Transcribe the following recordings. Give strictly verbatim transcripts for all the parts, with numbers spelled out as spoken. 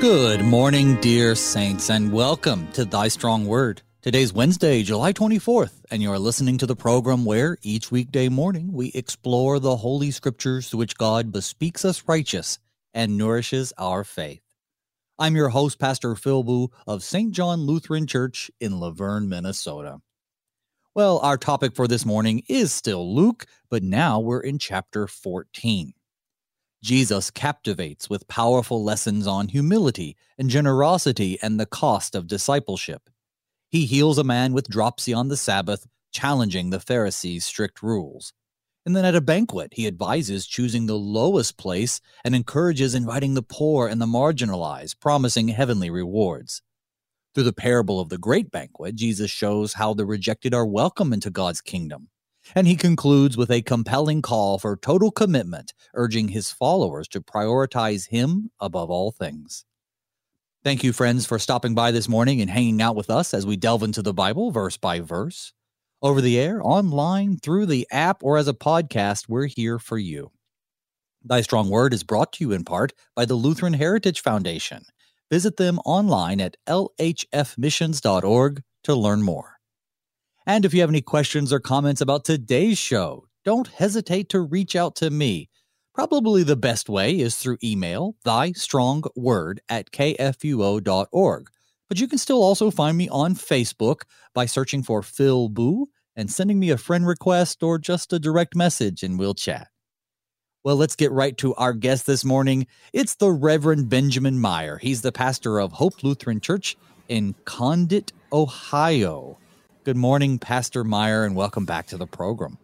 Good morning, dear saints, and welcome to Thy Strong Word. Today's Wednesday, July twenty-fourth, and you are listening to the program where each weekday morning we explore the Holy Scriptures through which God bespeaks us righteous and nourishes our faith. I'm your host, Pastor Phil Boo of Saint John Lutheran Church in Laverne, Minnesota. Well, our topic for this morning is still Luke, but now we're in chapter fourteen. Jesus captivates with powerful lessons on humility and generosity and the cost of discipleship. He heals a man with dropsy on the Sabbath, challenging the Pharisees' strict rules. And then at a banquet, he advises choosing the lowest place and encourages inviting the poor and the marginalized, promising heavenly rewards. Through the parable of the great banquet, Jesus shows how the rejected are welcome into God's kingdom. And he concludes with a compelling call for total commitment, urging his followers to prioritize him above all things. Thank you, friends, for stopping by this morning and hanging out with us as we delve into the Bible verse by verse. Over the air, online, through the app, or as a podcast, we're here for you. Thy Strong Word is brought to you in part by the Lutheran Heritage Foundation. Visit them online at l h f missions dot org to learn more. And if you have any questions or comments about today's show, don't hesitate to reach out to me. Probably the best way is through email, thystrongword at k f u o dot org. But you can still also find me on Facebook by searching for Phil Boo and sending me a friend request or just a direct message and we'll chat. Well, let's get right to our guest this morning. It's the Reverend Benjamin Meyer. He's the pastor of Hope Lutheran Church in Condit, Ohio. Good morning, Pastor Meyer, and welcome back to the program.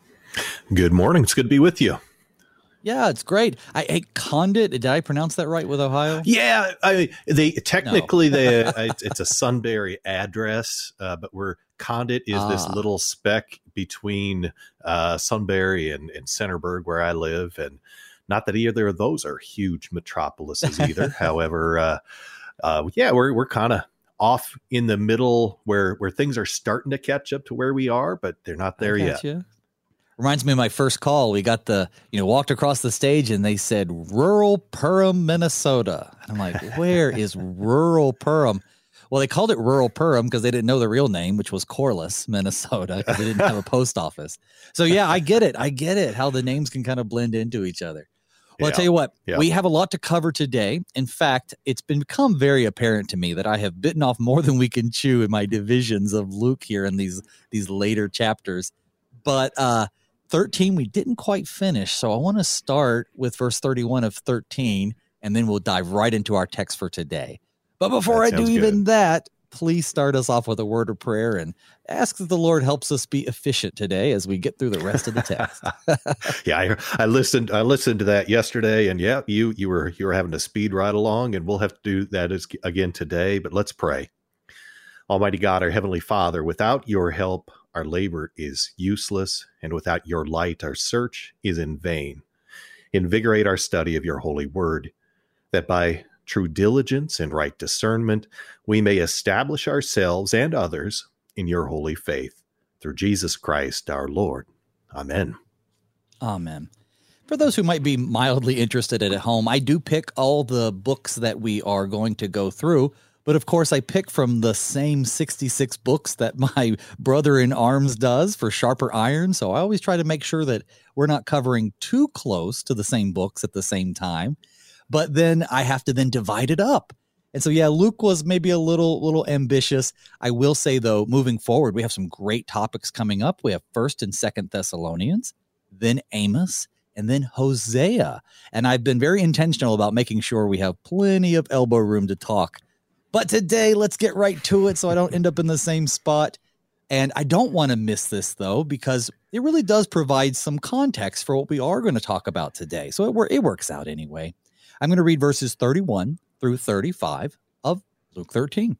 Good morning. It's good to be with you. Yeah, it's great. I, I Condit. Did I pronounce that right with Ohio? Yeah, I, they technically no. they it's, it's a Sunbury address, uh, but we're Condit is ah. this little speck between uh, Sunbury and, and Centerburg, where I live, and not that either of those are huge metropolises either. However, uh, uh, yeah, we're we're kind of off in the middle where where things are starting to catch up to where we are, but they're not there yet. You. Reminds me of my first call. We got the, you know, walked across the stage and they said rural Perham, Minnesota. And I'm like, where is rural Perham? Well, they called it rural Perham because they didn't know the real name, which was Corliss, Minnesota, because they didn't have a post office. So yeah, I get it. I get it. How the names can kind of blend into each other. Well, yeah. I'll tell you what, yeah. we have a lot to cover today. In fact, it's been become very apparent to me that I have bitten off more than we can chew in my divisions of Luke here in these, these later chapters. But uh, thirteen, we didn't quite finish. So I want to start with verse thirty-one of thirteen, and then we'll dive right into our text for today. But before I do even that, please start us off with a word of prayer and ask that the Lord helps us be efficient today as we get through the rest of the text. yeah, I, I listened. I listened to that yesterday, and yeah, you you were you were having to speed right along, and we'll have to do that as, again today. But let's pray. Almighty God, our Heavenly Father, without your help, our labor is useless, and without your light, our search is in vain. Invigorate our study of your holy word, that by true diligence and right discernment, we may establish ourselves and others in your holy faith. Through Jesus Christ, our Lord. Amen. Amen. For those who might be mildly interested at home, I do pick all the books that we are going to go through. But of course, I pick from the same sixty-six books that my brother in arms does for Sharper Iron. So I always try to make sure that we're not covering too close to the same books at the same time. But then I have to then divide it up. And so, yeah, Luke was maybe a little little ambitious. I will say, though, moving forward, we have some great topics coming up. We have First and Second Thessalonians, then Amos, and then Hosea. And I've been very intentional about making sure we have plenty of elbow room to talk. But today, let's get right to it so I don't end up in the same spot. And I don't want to miss this, though, because it really does provide some context for what we are going to talk about today. So it, it works out anyway. I'm going to read verses thirty-one through thirty-five of Luke thirteen.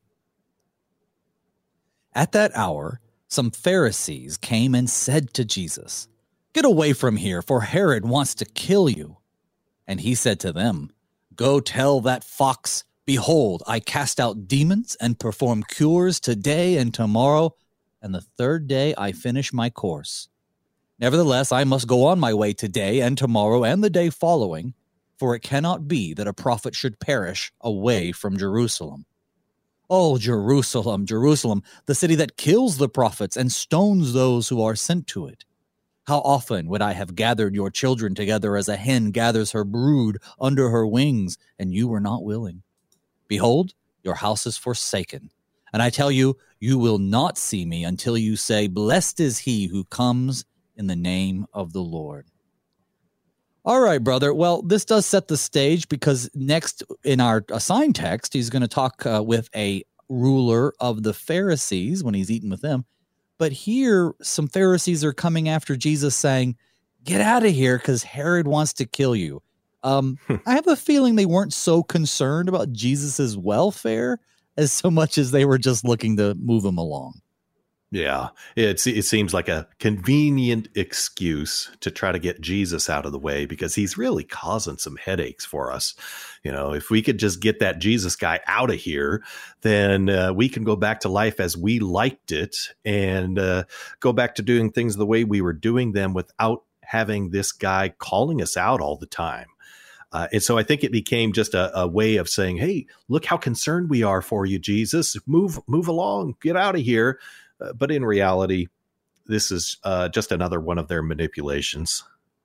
At that hour, some Pharisees came and said to Jesus, "Get away from here, for Herod wants to kill you." And he said to them, "Go tell that fox, behold, I cast out demons and perform cures today and tomorrow, and the third day I finish my course. Nevertheless, I must go on my way today and tomorrow and the day following, for it cannot be that a prophet should perish away from Jerusalem. Oh, Jerusalem, Jerusalem, the city that kills the prophets and stones those who are sent to it. How often would I have gathered your children together as a hen gathers her brood under her wings, and you were not willing. Behold, your house is forsaken. And I tell you, you will not see me until you say, blessed is he who comes in the name of the Lord. All right, brother. Well, this does set the stage because next in our assigned text, he's going to talk uh, with a ruler of the Pharisees when he's eating with them. But here, some Pharisees are coming after Jesus saying, get out of here because Herod wants to kill you. Um, I have a feeling they weren't so concerned about Jesus's welfare as so much as they were just looking to move him along. Yeah, it's, it seems like a convenient excuse to try to get Jesus out of the way because he's really causing some headaches for us. You know, if we could just get that Jesus guy out of here, then uh, we can go back to life as we liked it and uh, go back to doing things the way we were doing them without having this guy calling us out all the time. Uh, and so I think it became just a, a way of saying, hey, look how concerned we are for you, Jesus. Move, move along, get out of here. Uh, but in reality, this is uh, just another one of their manipulations.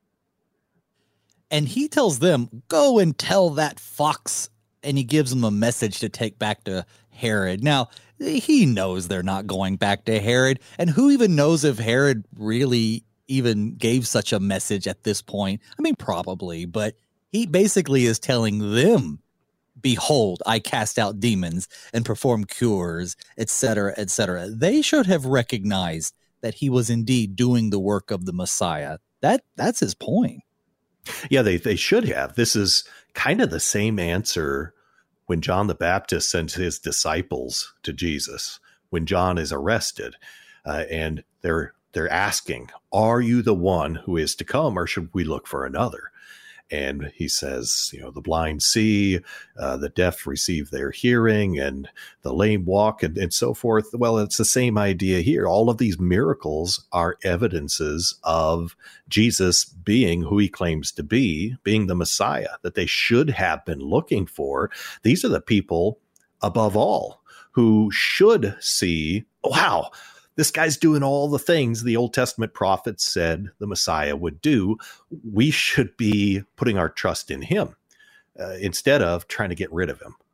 And he tells them, go and tell that fox. And he gives them a message to take back to Herod. Now, he knows they're not going back to Herod. And who even knows if Herod really even gave such a message at this point? I mean, probably. But he basically is telling them, behold, I cast out demons and perform cures, et cetera, et cetera. They should have recognized that he was indeed doing the work of the Messiah. That that's his point. Yeah, they, they should have. This is kind of the same answer when John the Baptist sends his disciples to Jesus, when John is arrested, uh, and they're they're asking, are you the one who is to come, or should we look for another? And he says, you know, the blind see, uh, the deaf receive their hearing, and the lame walk, and, and so forth. Well, it's the same idea here. All of these miracles are evidences of Jesus being who he claims to be, being the Messiah that they should have been looking for. These are the people, above all, who should see, wow, this guy's doing all the things the Old Testament prophets said the Messiah would do. We should be putting our trust in him uh, instead of trying to get rid of him.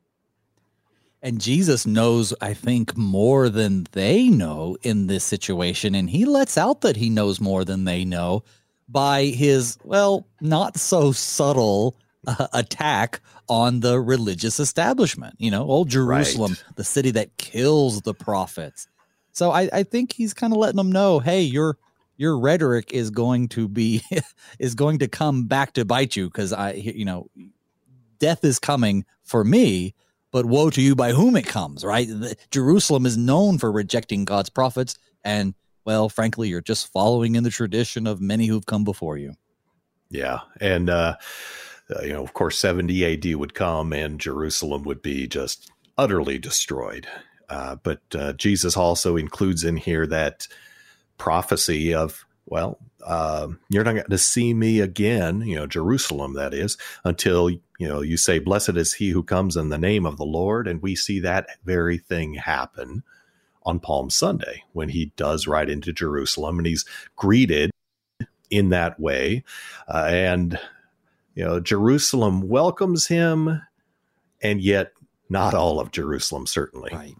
And Jesus knows, I think, more than they know in this situation. And he lets out that he knows more than they know by his, well, not so subtle uh, attack on the religious establishment. You know, old Jerusalem, right, the city that kills the prophets. So I, I think he's kind of letting them know, hey, your your rhetoric is going to be is going to come back to bite you because I, you know, death is coming for me, but woe to you by whom it comes. Right? The, Jerusalem is known for rejecting God's prophets, and well, frankly, you're just following in the tradition of many who've come before you. Yeah, and uh, uh, you know, of course, seventy A D would come, and Jerusalem would be just utterly destroyed. Uh, but uh, Jesus also includes in here that prophecy of, well, uh, you're not going to see me again, you know, Jerusalem, that is, until, you know, you say, blessed is he who comes in the name of the Lord. And we see that very thing happen on Palm Sunday when he does ride into Jerusalem and he's greeted in that way. Uh, and, you know, Jerusalem welcomes him, and yet not all of Jerusalem, certainly. Right.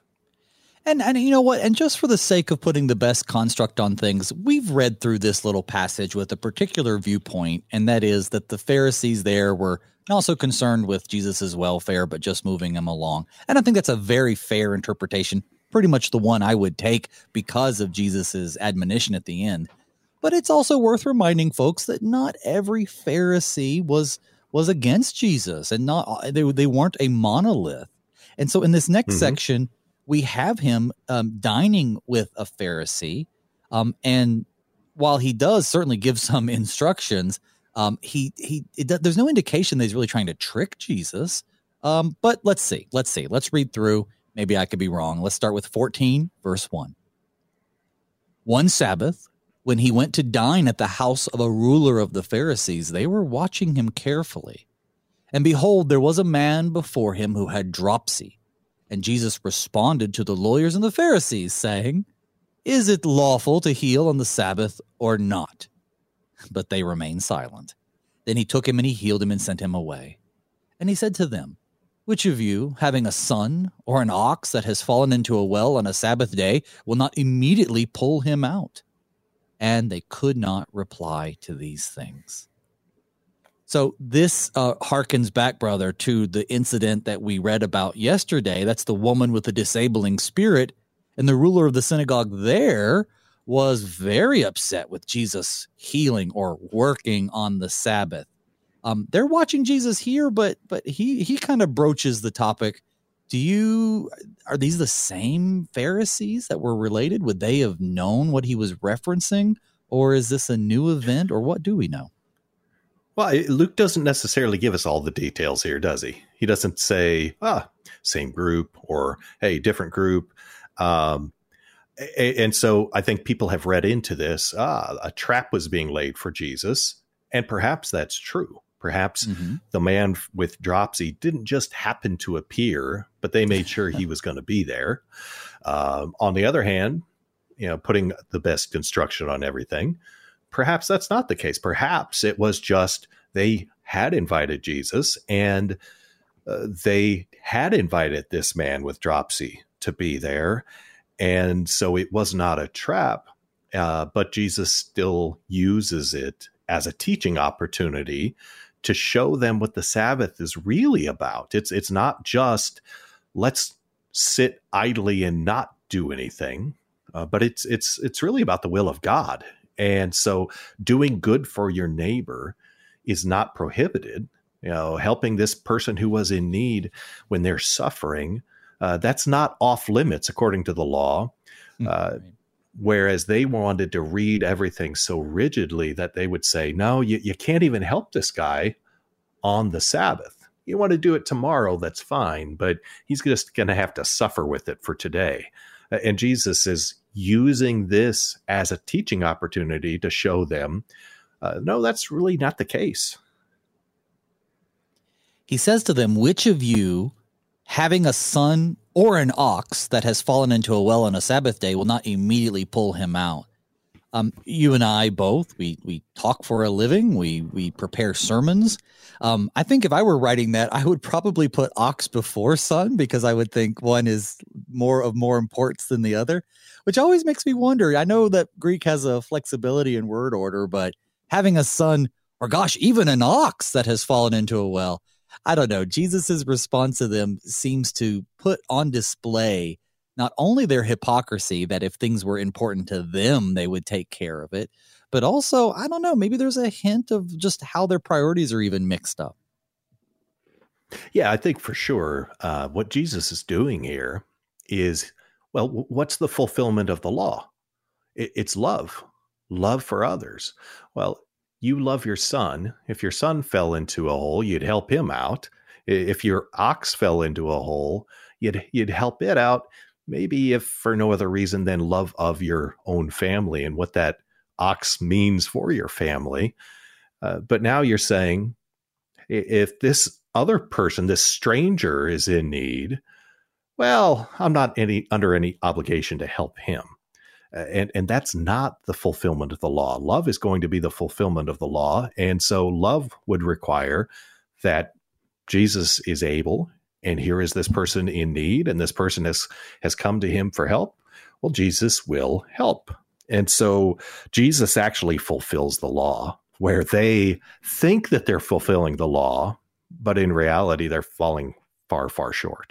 And, and you know what? And just for the sake of putting the best construct on things, we've read through this little passage with a particular viewpoint, and that is that the Pharisees there were not so concerned with Jesus's welfare, but just moving him along. And I think that's a very fair interpretation, pretty much the one I would take because of Jesus's admonition at the end. But it's also worth reminding folks that not every Pharisee was was against Jesus, and not they they weren't a monolith. And so in this next mm-hmm. section, we have him um, dining with a Pharisee, um, and while he does certainly give some instructions, um, he he it, there's no indication that he's really trying to trick Jesus. Um, but let's see, let's see, let's read through. Maybe I could be wrong. Let's start with fourteen, verse one. One Sabbath, When he went to dine at the house of a ruler of the Pharisees, they were watching him carefully. And behold, there was a man before him who had dropsy. And Jesus responded to the lawyers and the Pharisees, saying, Is it lawful to heal on the Sabbath or not? But they remained silent. Then he took him and he healed him and sent him away. And he said to them, Which of you, having a son or an ox that has fallen into a well on a Sabbath day, will not immediately pull him out? And they could not reply to these things. So this uh, harkens back, brother, to the incident that we read about yesterday. That's the woman with the disabling spirit. And the ruler of the synagogue there was very upset with Jesus healing or working on the Sabbath. Um, they're watching Jesus here, but but he he kind of broaches the topic. Do you are these the same Pharisees that were related? Would they have known what he was referencing, or is this a new event, or what do we know? Well, Luke doesn't necessarily give us all the details here, does he? He doesn't say, ah, same group or, hey, different group. Um, and so I think people have read into this, ah, a trap was being laid for Jesus. And perhaps that's true. Perhaps mm-hmm. the man with dropsy didn't just happen to appear, but they made sure he was going to be there. Um, on the other hand, you know, putting the best construction on everything, perhaps that's not the case. Perhaps it was just they had invited Jesus and uh, they had invited this man with dropsy to be there. And so it was not a trap, uh, but Jesus still uses it as a teaching opportunity to show them what the Sabbath is really about. It's it's not just let's sit idly and not do anything, uh, but it's it's it's really about the will of God. And so doing good for your neighbor is not prohibited. You know, helping this person who was in need when they're suffering, uh, that's not off limits according to the law. Uh, whereas they wanted to read everything so rigidly that they would say, no, you, you can't even help this guy on the Sabbath. You want to do it tomorrow, that's fine, but he's just going to have to suffer with it for today. Uh, and Jesus is using this as a teaching opportunity to show them, uh, no, that's really not the case. He says to them, which of you, having a son or an ox that has fallen into a well on a Sabbath day, will not immediately pull him out? Um, you and I both, we we talk for a living. We we prepare sermons. Um, I think if I were writing that, I would probably put ox before son, because I would think one is more of more importance than the other, which always makes me wonder. I know that Greek has a flexibility in word order, but having a son, or gosh, even an ox that has fallen into a well, I don't know. Jesus's response to them seems to put on display not only their hypocrisy, that if things were important to them, they would take care of it, but also, I don't know, maybe there's a hint of just how their priorities are even mixed up. Yeah, I think for sure uh, what Jesus is doing here is, well, w- what's the fulfillment of the law? It, it's love, love for others. Well, you love your son. If your son fell into a hole, you'd help him out. If your ox fell into a hole, you'd you'd help it out. Maybe if for no other reason than love of your own family and what that ox means for your family. Uh, but now you're saying, if this other person, this stranger, is in need, well, I'm not any under any obligation to help him. And and that's not the fulfillment of the law. Love is going to be the fulfillment of the law. And so love would require that Jesus is able, and here is this person in need, and this person has, has come to him for help. Well, Jesus will help. And so Jesus actually fulfills the law, where they think that they're fulfilling the law, but in reality, they're falling far, far short.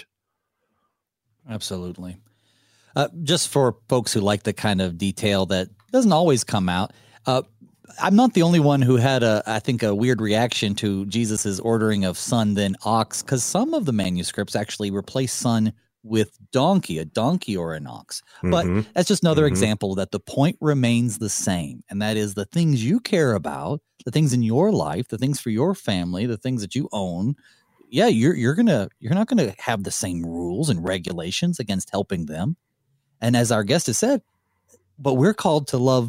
Absolutely. Uh, just for folks who like the kind of detail that doesn't always come out, uh, I'm not the only one who had, a, I think, a weird reaction to Jesus's ordering of son then ox, because some of the manuscripts actually replace son with donkey, a donkey or an ox. But mm-hmm. that's just another mm-hmm. example that the point remains the same, and that is the things you care about, the things in your life, the things for your family, the things that you own. Yeah, you're you're gonna you're not gonna have the same rules and regulations against helping them. And as our guest has said, but we're called to love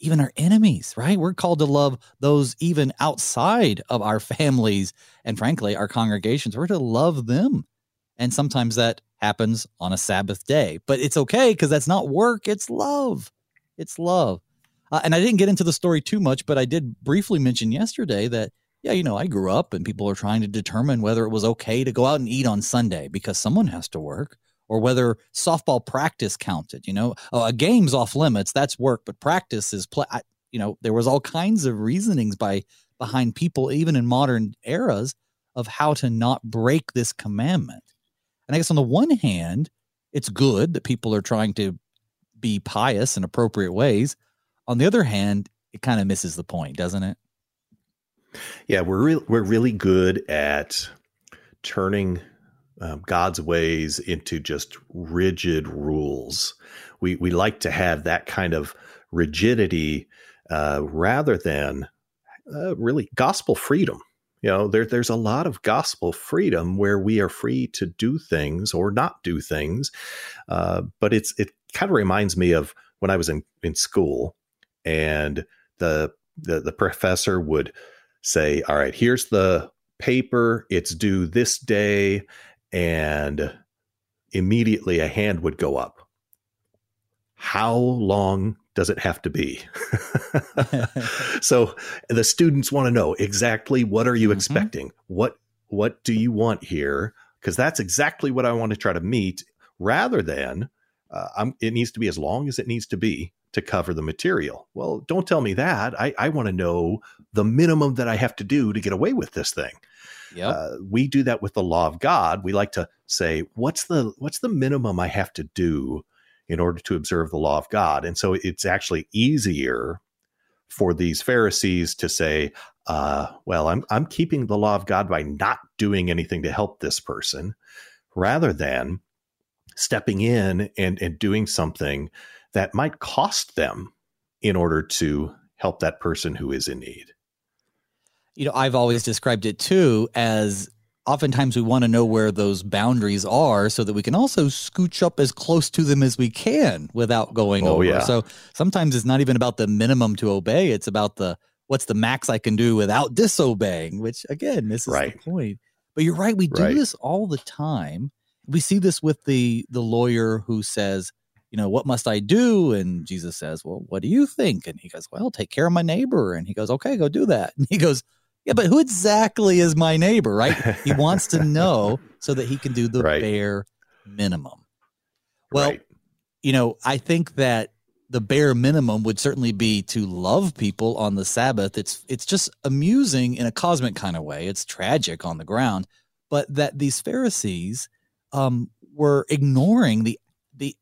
even our enemies, right? We're called to love those even outside of our families and, frankly, our congregations. We're to love them. And sometimes that happens on a Sabbath day. But it's okay because that's not work. It's love. It's love. Uh, and I didn't get into the story too much, but I did briefly mention yesterday that, yeah, you know, I grew up and people are trying to determine whether it was okay to go out and eat on Sunday because someone has to work, or whether softball practice counted. You know, oh, a game's off limits. That's work, but practice is play. I, you know, there was all kinds of reasonings by behind people, even in modern eras, of how to not break this commandment. And I guess on the one hand, it's good that people are trying to be pious in appropriate ways. On the other hand, it kind of misses the point, doesn't it? Yeah, we're re- we're really good at turning um, God's ways into just rigid rules. We we like to have that kind of rigidity uh, rather than uh, really gospel freedom. You know, there there's a lot of gospel freedom where we are free to do things or not do things, uh, but it's it kind of reminds me of when I was in, in school, and the the the professor would say, all right, here's the paper, it's due this day, and immediately a hand would go up. How long does it have to be? So the students want to know exactly, what are you mm-hmm. expecting? What what do you want here? Because that's exactly what I want to try to meet, rather than uh, I'm, it needs to be as long as it needs to be to cover the material. Well, don't tell me that. I, I want to know the minimum that I have to do to get away with this thing. Yep. Uh, we do that with the law of God. We like to say, what's the what's the minimum I have to do in order to observe the law of God? And so it's actually easier for these Pharisees to say, uh, well, I'm I'm keeping the law of God by not doing anything to help this person, rather than stepping in and, and doing something that might cost them in order to help that person who is in need. You know, I've always described it too as oftentimes we want to know where those boundaries are so that we can also scooch up as close to them as we can without going oh, over. Yeah. So sometimes it's not even about the minimum to obey. It's about the what's the max I can do without disobeying, which again, this is right. the point. But you're right. We do right. this all the time. We see this with the the lawyer who says, you know, what must I do? And Jesus says, well, what do you think? And he goes, well, take care of my neighbor. And he goes, okay, go do that. And he goes, yeah, but who exactly is my neighbor, right? He wants to know so that he can do the right. bare minimum. Well, right. you know, I think that the bare minimum would certainly be to love people on the Sabbath. It's it's just amusing in a cosmic kind of way. It's tragic on the ground, but that these Pharisees um, were ignoring the the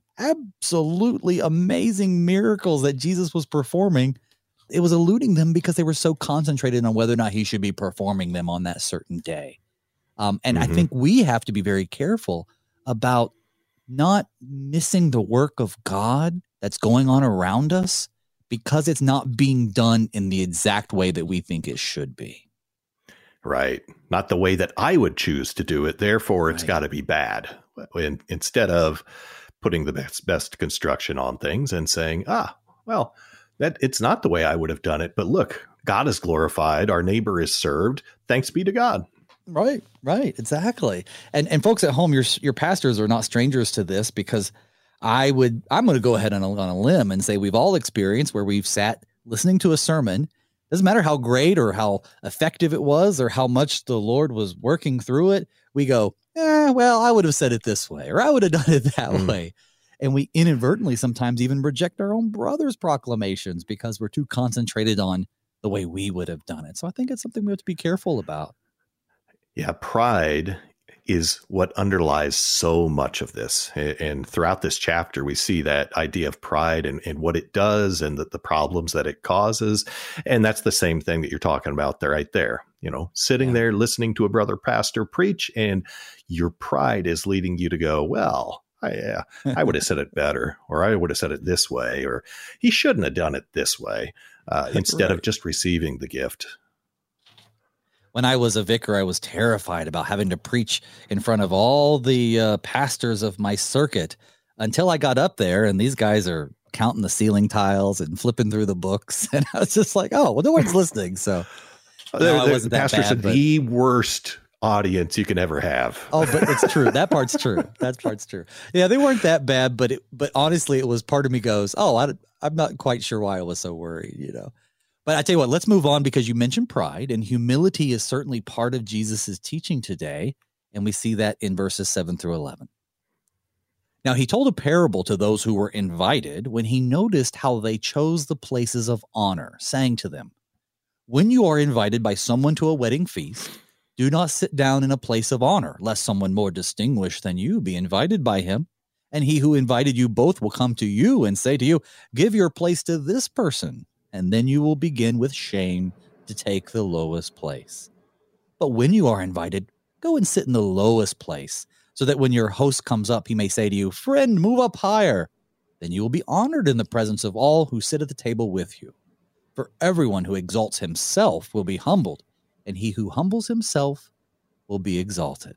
absolutely amazing miracles that Jesus was performing. It was eluding them because they were so concentrated on whether or not he should be performing them on that certain day. Um, and mm-hmm. I think we have to be very careful about not missing the work of God that's going on around us because it's not being done in the exact way that we think it should be. Right. Not the way that I would choose to do it. Therefore, it's right. got to be bad. And instead of putting the best, best construction on things and saying, ah, well, that it's not the way I would have done it. But look, God is glorified. Our neighbor is served. Thanks be to God. Right, right, exactly. And and folks at home, your your pastors are not strangers to this, because I would I'm going to go ahead on a, on a limb and say we've all experienced where we've sat listening to a sermon. Doesn't matter how great or how effective it was or how much the Lord was working through it. We go, eh, well, I would have said it this way, or I would have done it that mm. way. And we inadvertently sometimes even reject our own brother's proclamations because we're too concentrated on the way we would have done it. So I think it's something we have to be careful about. Yeah, pride is what underlies so much of this. And throughout this chapter, we see that idea of pride and, and what it does and the, the problems that it causes. And that's the same thing that you're talking about there, right there. You know, sitting yeah. there listening to a brother pastor preach, and your pride is leading you to go, well, I, yeah, I would have said it better, or I would have said it this way, or he shouldn't have done it this way, uh, instead right. of just receiving the gift. When I was a vicar, I was terrified about having to preach in front of all the uh, pastors of my circuit until I got up there, and these guys are counting the ceiling tiles and flipping through the books. And I was just like, oh, well, no one's listening. So no, I wasn't that pastor bad, said but, the worst audience you can ever have. Oh, but it's true. That part's true. That part's true. Yeah, they weren't that bad, but it, but honestly, it was part of me goes, oh, I, I'm not quite sure why I was so worried, you know. But I tell you what, let's move on because you mentioned pride, and humility is certainly part of Jesus's teaching today, and we see that in verses seven through eleven. Now, he told a parable to those who were invited when he noticed how they chose the places of honor, saying to them, "When you are invited by someone to a wedding feast, do not sit down in a place of honor, lest someone more distinguished than you be invited by him. And he who invited you both will come to you and say to you, 'Give your place to this person.' And then you will begin with shame to take the lowest place. But when you are invited, go and sit in the lowest place, so that when your host comes up, he may say to you, 'Friend, move up higher.' Then you will be honored in the presence of all who sit at the table with you. For everyone who exalts himself will be humbled, and he who humbles himself will be exalted."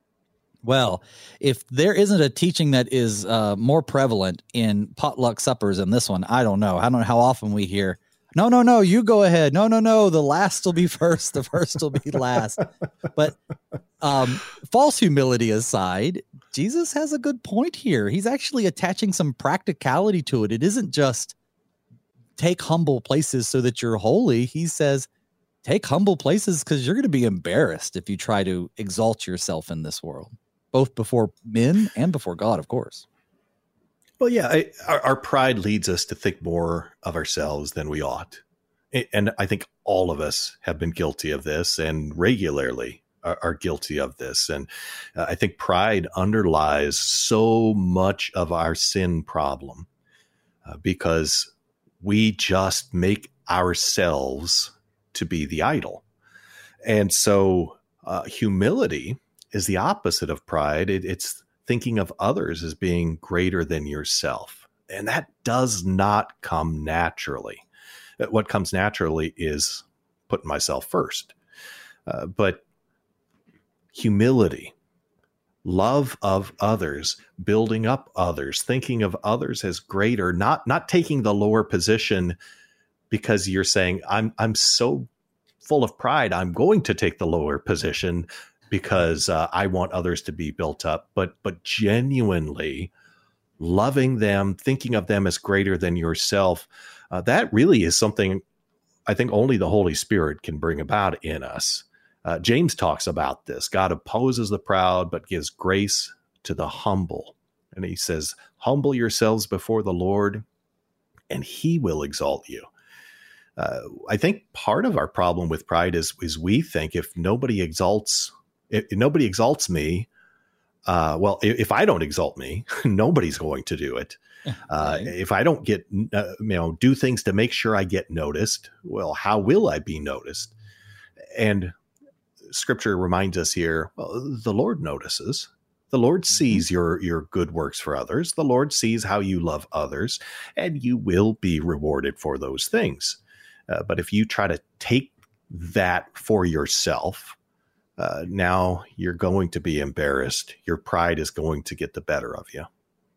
Well, if there isn't a teaching that is uh, more prevalent in potluck suppers than this one, I don't know. I don't know how often we hear, no, no, no, you go ahead. No, no, no, the last will be first. The first will be last. But um, false humility aside, Jesus has a good point here. He's actually attaching some practicality to it. It isn't just take humble places so that you're holy. He says, take humble places because you're going to be embarrassed if you try to exalt yourself in this world, both before men and before God, of course. Well, yeah, I, our, our pride leads us to think more of ourselves than we ought. And I think all of us have been guilty of this and regularly are, are guilty of this. And uh, I think pride underlies so much of our sin problem uh, because we just make ourselves to be the idol. And so uh, humility is the opposite of pride. It, it's thinking of others as being greater than yourself. And that does not come naturally. What comes naturally is putting myself first. Uh, but humility, love of others, building up others, thinking of others as greater, not not taking the lower position because you're saying, I'm I'm so full of pride, I'm going to take the lower position because uh, I want others to be built up, but but genuinely loving them, thinking of them as greater than yourself, uh, that really is something I think only the Holy Spirit can bring about in us. Uh, James talks about this. God opposes the proud, but gives grace to the humble. And he says, humble yourselves before the Lord, and he will exalt you. Uh, I think part of our problem with pride is, is we think if nobody exalts If nobody exalts me, uh, well, if I don't exalt me, nobody's going to do it. Uh, right. If I don't get, uh, you know, do things to make sure I get noticed, well, how will I be noticed? And Scripture reminds us here, well, the Lord notices. The Lord sees mm-hmm. your your good works for others. The Lord sees how you love others, and you will be rewarded for those things. Uh, but if you try to take that for yourself, Uh, now you're going to be embarrassed. Your pride is going to get the better of you.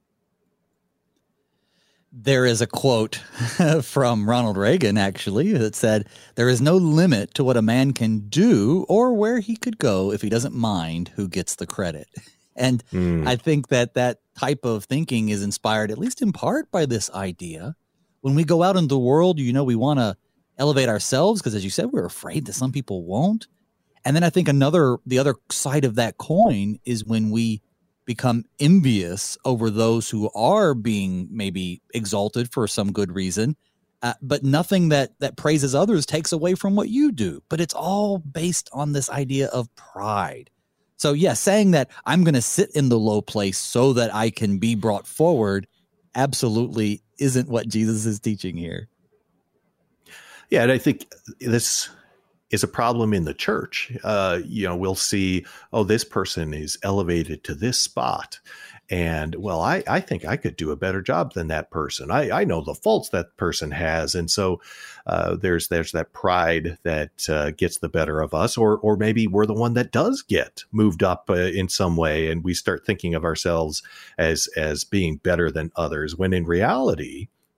There is a quote from Ronald Reagan, actually, that said, "There is no limit to what a man can do or where he could go if he doesn't mind who gets the credit." And mm. I think that that type of thinking is inspired, at least in part, by this idea. When we go out in the world, you know, we want to elevate ourselves because, as you said, we're afraid that some people won't. And then I think another, the other side of that coin is when we become envious over those who are being maybe exalted for some good reason, uh, but nothing that that praises others takes away from what you do. But it's all based on this idea of pride. So yeah, saying that I'm going to sit in the low place so that I can be brought forward absolutely isn't what Jesus is teaching here. Yeah, and I think this is a problem in the church. Uh, you know, we'll see, oh, this person is elevated to this spot. And, well, I, I think I could do a better job than that person. I, I know the faults that person has. And so uh, there's there's that pride that uh, gets the better of us. Or or maybe we're the one that does get moved up uh, in some way. And we start thinking of ourselves as as being better than others, when in reality,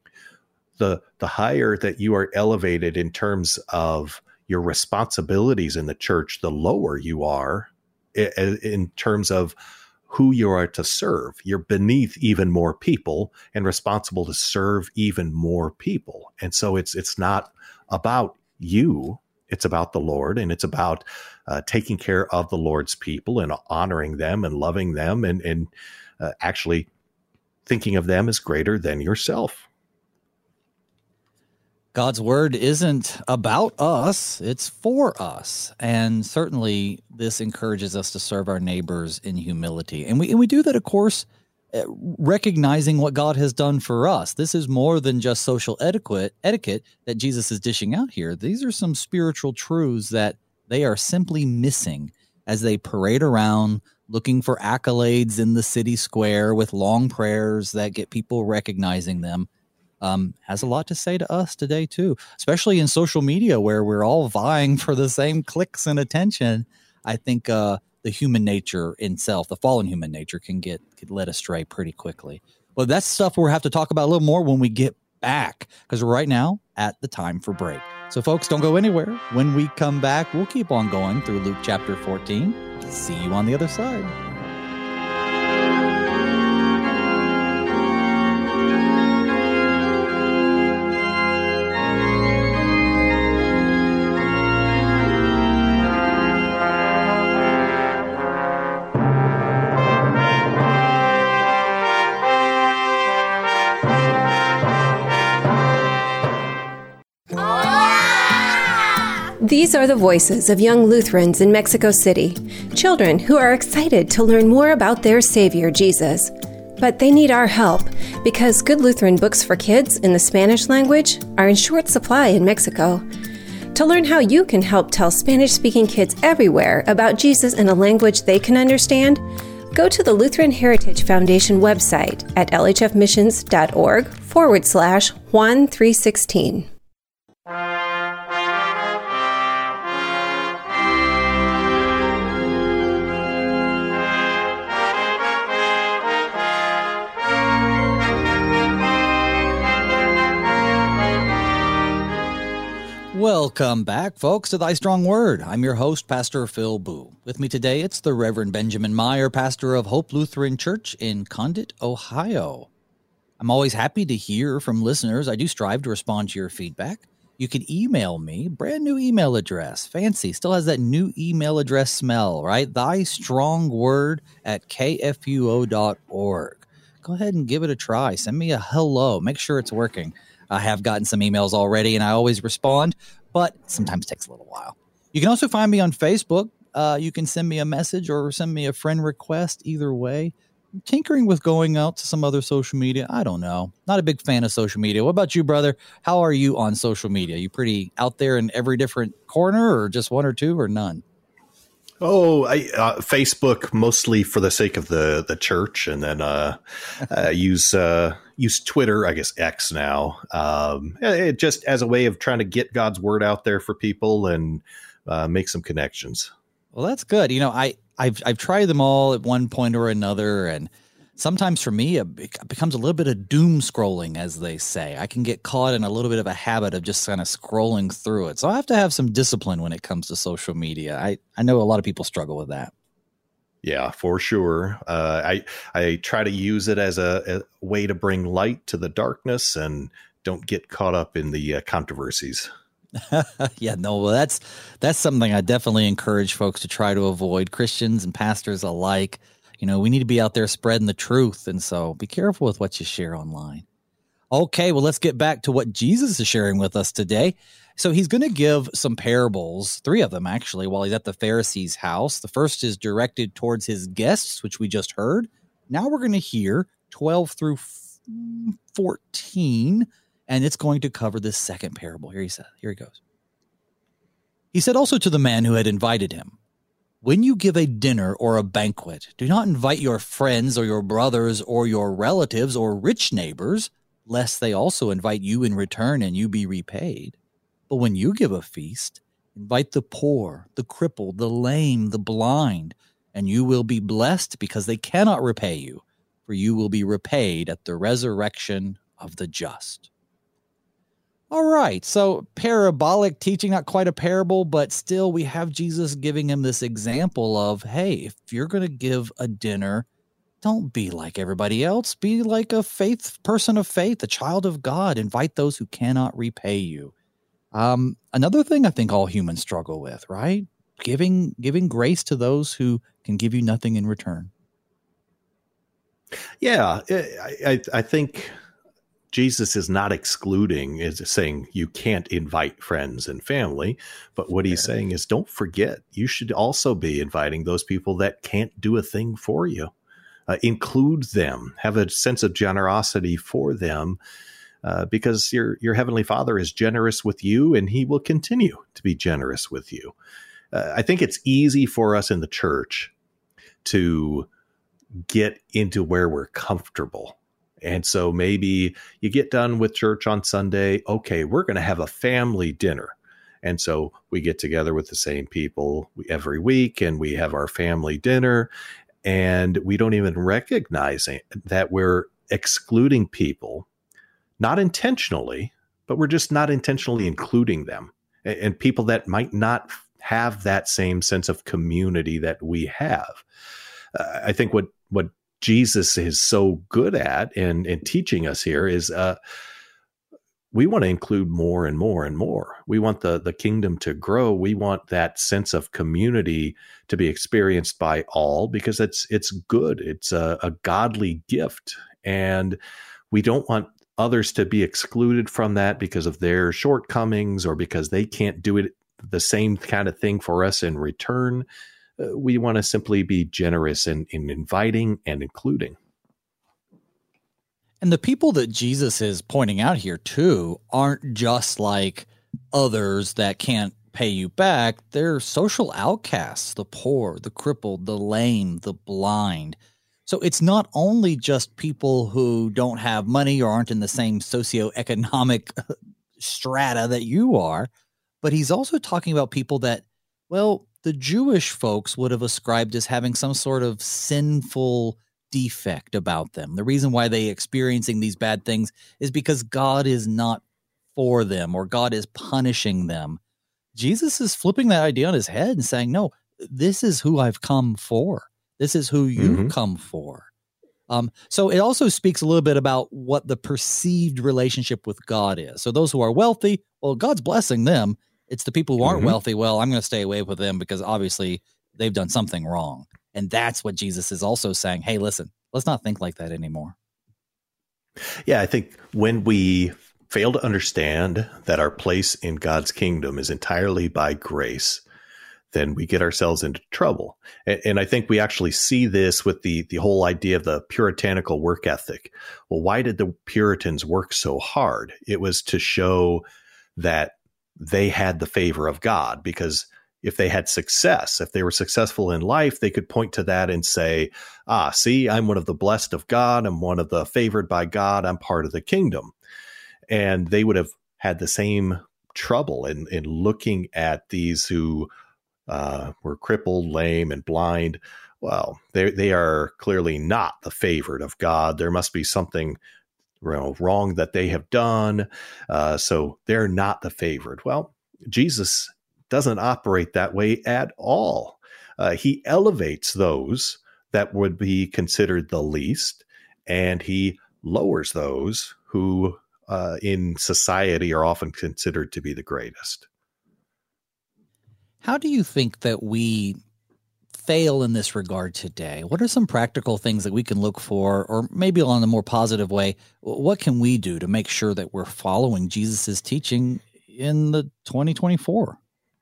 the the higher that you are elevated in terms of your responsibilities in the church, the lower you are in, in terms of who you are to serve. You're beneath even more people and responsible to serve even more people. And so it's it's not about you. It's about the Lord, and it's about uh, taking care of the Lord's people and honoring them and loving them and, and uh, actually thinking of them as greater than yourself. God's word isn't about us, it's for us. And certainly this encourages us to serve our neighbors in humility. And we and we do that, of course, recognizing what God has done for us. This is more than just social etiquette, etiquette that Jesus is dishing out here. These are some spiritual truths that they are simply missing as they parade around looking for accolades in the city square with long prayers that get people recognizing them. Um, has a lot to say to us today, too, especially in social media where we're all vying for the same clicks and attention. I think uh, the human nature itself, the fallen human nature, can get, get led astray pretty quickly. Well, that's stuff we'll have to talk about a little more when we get back, because we're right now at the time for break. So, folks, don't go anywhere. When we come back, we'll keep on going through Luke chapter fourteen. See you on the other side. These are the voices of young Lutherans in Mexico City, children who are excited to learn more about their Savior, Jesus. But they need our help because good Lutheran books for kids in the Spanish language are in short supply in Mexico. To learn how you can help tell Spanish-speaking kids everywhere about Jesus in a language they can understand, go to the Lutheran Heritage Foundation website at lhfmissions.org forward slash Juan three sixteen. Welcome back, folks, to Thy Strong Word. I'm your host, Pastor Phil Boo. With me today, it's the Reverend Benjamin Meyer, pastor of Hope Lutheran Church in Condit, Ohio. I'm always happy to hear from listeners. I do strive to respond to your feedback. You can email me, brand new email address, fancy, still has that new email address smell, right? Thy Strong Word at k f u o dot org. Go ahead and give it a try. Send me a hello. Make sure it's working. I have gotten some emails already, and I always respond, but sometimes it takes a little while. You can also find me on Facebook. Uh, you can send me a message or send me a friend request. Either way, I'm tinkering with going out to some other social media. I don't know. Not a big fan of social media. What about you, brother? How are you on social media? You pretty out there in every different corner, or just one or two, or none? Oh, I, uh, Facebook mostly for the sake of the, the church, and then uh, uh, use uh, use Twitter, I guess X now, um, it just as a way of trying to get God's word out there for people and uh, make some connections. Well, that's good. You know, I I've I've tried them all at one point or another, and sometimes for me it becomes a little bit of doom scrolling, as they say. I can get caught in a little bit of a habit of just kind of scrolling through it. So I have to have some discipline when it comes to social media. I, I know a lot of people struggle with that. Yeah, for sure. Uh, I I try to use it as a, a way to bring light to the darkness and don't get caught up in the uh, controversies. Yeah, no, well, that's that's something I definitely encourage folks to try to avoid, Christians and pastors alike. You know, we need to be out there spreading the truth, and so be careful with what you share online. Okay, well, let's get back to what Jesus is sharing with us today. So he's going to give some parables, three of them actually, while he's at the Pharisee's house. The first is directed towards his guests, which we just heard. Now we're going to hear twelve through fourteen, and it's going to cover this second parable. Here he says, here he goes. He said also to the man who had invited him, "When you give a dinner or a banquet, do not invite your friends or your brothers or your relatives or rich neighbors, lest they also invite you in return and you be repaid. But when you give a feast, invite the poor, the crippled, the lame, the blind, and you will be blessed because they cannot repay you, for you will be repaid at the resurrection of the just." All right. So parabolic teaching, not quite a parable, but still we have Jesus giving him this example of, hey, if you're going to give a dinner, don't be like everybody else. Be like a faith person of faith, a child of God. Invite those who cannot repay you. Um, another thing I think all humans struggle with, right? Giving, giving grace to those who can give you nothing in return. Yeah, I, I, I think Jesus is not excluding, is saying you can't invite friends and family. But what he's saying is, don't forget, you should also be inviting those people that can't do a thing for you. Uh, include them, have a sense of generosity for them, uh, because your your Heavenly Father is generous with you, and he will continue to be generous with you. Uh, I think it's easy for us in the church to get into where we're comfortable. And so maybe you get done with church on Sunday. Okay, we're going to have a family dinner. And so we get together with the same people every week, and we have our family dinner. And we don't even recognize that we're excluding people, not intentionally, but we're just not intentionally including them. And people that might not have that same sense of community that we have. Uh, I think what, what Jesus is so good at and, and teaching us here is uh, we want to include more and more and more. We want the, the kingdom to grow. We want that sense of community to be experienced by all, because it's it's good. It's a, a godly gift. And we don't want others to be excluded from that because of their shortcomings or because they can't do it the same kind of thing for us in return. Uh, we want to simply be generous in, in inviting and including. And the people that Jesus is pointing out here, too, aren't just like others that can't pay you back. They're social outcasts, the poor, the crippled, the lame, the blind. So it's not only just people who don't have money or aren't in the same socioeconomic strata that you are, but he's also talking about people that, well, the Jewish folks would have ascribed as having some sort of sinful defect about them. The reason why they're experiencing these bad things is because God is not for them or God is punishing them. Jesus is flipping that idea on his head and saying, no, this is who I've come for. This is who you've mm-hmm. come for. Um, so it also speaks a little bit about what the perceived relationship with God is. So those who are wealthy, well, God's blessing them. It's the people who aren't mm-hmm. wealthy. Well, I'm going to stay away with them because obviously they've done something wrong. And that's what Jesus is also saying. Hey, listen, let's not think like that anymore. Yeah, I think when we fail to understand that our place in God's kingdom is entirely by grace, then we get ourselves into trouble. And, and I think we actually see this with the, the whole idea of the puritanical work ethic. Well, why did the Puritans work so hard? It was to show that they had the favor of God, because if they had success, if they were successful in life, they could point to that and say, ah, see, I'm one of the blessed of God. I'm one of the favored by God. I'm part of the kingdom. And they would have had the same trouble in, in looking at these who uh, were crippled, lame, and blind. Well, they they are clearly not the favored of God. There must be something you know, wrong that they have done. Uh, so they're not the favored. Well, Jesus doesn't operate that way at all. Uh, he elevates those that would be considered the least, and he lowers those who uh, in society are often considered to be the greatest. How do you think that we fail in this regard today? What are some practical things that we can look for, or maybe on a more positive way, what can we do to make sure that we're following Jesus's teaching in the twenty twenty-four?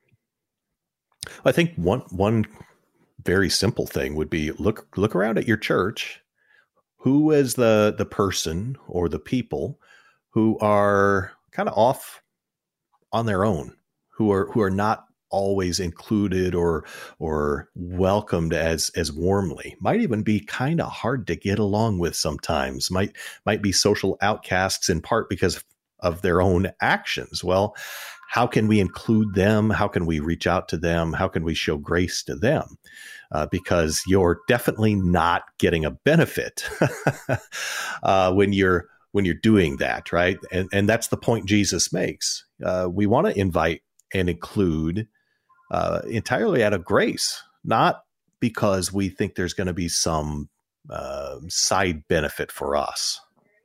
I think one one very simple thing would be look look around at your church. Who is the the person or the people who are kind of off on their own, who are who are not always included or or welcomed as as warmly, might even be kind of hard to get along with sometimes, might might be social outcasts in part because of their own actions. Well, how can we include them? How can we reach out to them? How can we show grace to them? Uh, because you're definitely not getting a benefit uh, when you're when you're doing that, right? And and that's the point Jesus makes. Uh, we want to invite and include uh, entirely out of grace, not because we think there's going to be some uh, side benefit for us.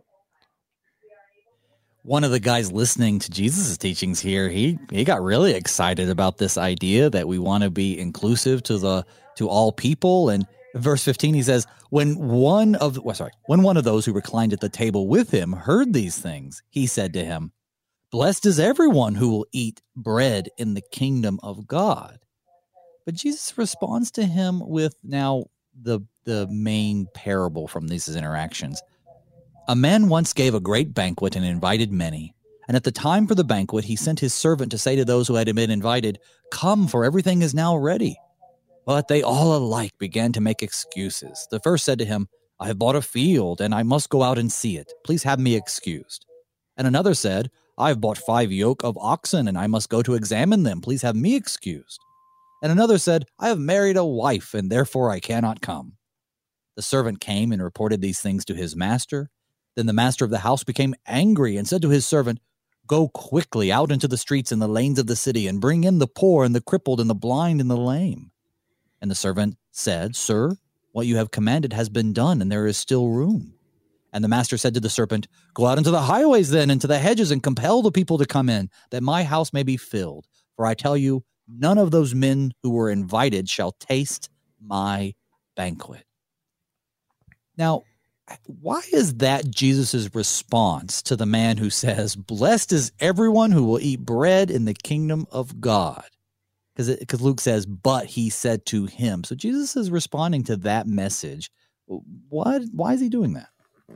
One of the guys listening to Jesus' teachings here, he he got really excited about this idea that we want to be inclusive to the to all people. And in verse fifteen, he says, when one of well, sorry, when one of those who reclined at the table with him heard these things, he said to him, "Blessed is everyone who will eat bread in the kingdom of God." But Jesus responds to him with now the the main parable from these interactions. A man once gave a great banquet and invited many. And at the time for the banquet, he sent his servant to say to those who had been invited, "Come, for everything is now ready." But they all alike began to make excuses. The first said to him, "I have bought a field, and I must go out and see it. Please have me excused." And another said, "I have bought five yoke of oxen, and I must go to examine them. Please have me excused." And another said, "I have married a wife, and therefore I cannot come." The servant came and reported these things to his master. Then the master of the house became angry and said to his servant, "Go quickly out into the streets and the lanes of the city and bring in the poor and the crippled and the blind and the lame." And the servant said, "Sir, what you have commanded has been done, and there is still room." And the master said to the servant, "Go out into the highways then, into the hedges, and compel the people to come in, that my house may be filled. For I tell you, none of those men who were invited shall taste my banquet." Now, why is that Jesus' response to the man who says, "Blessed is everyone who will eat bread in the kingdom of God"? Because because Luke says, "But he said to him." So Jesus is responding to that message. What? Why is he doing that?